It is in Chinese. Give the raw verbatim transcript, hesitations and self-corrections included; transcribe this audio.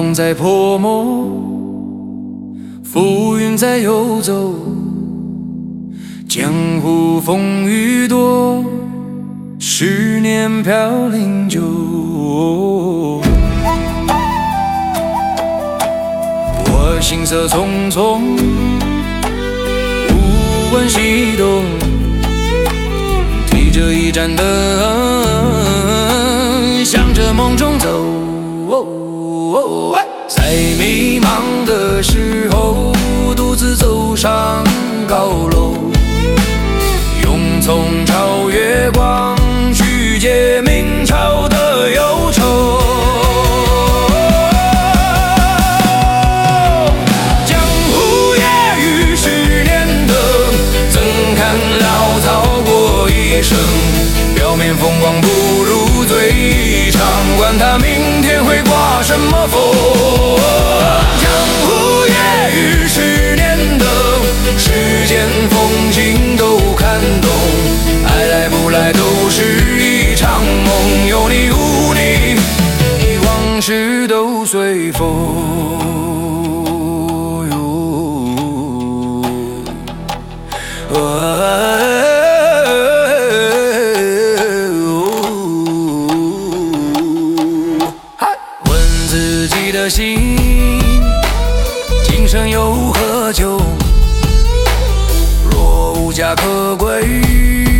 风在泼墨，浮云在游走，江湖风雨多，十年飘零久。我行色匆匆，无问西东，提着一盏灯，向着梦中走。在迷茫的时候，独自走上高楼，用葱朝月光，去解明朝的忧愁。江湖夜雨十年灯，怎堪潦草过一生？表面风光不如最长，管他明天会刮什么风。江湖夜雨十年灯，世间风景都看懂，爱来不来都是一场梦，有你无你，往事都随风。问自己的心，今生又何求？若无家可归，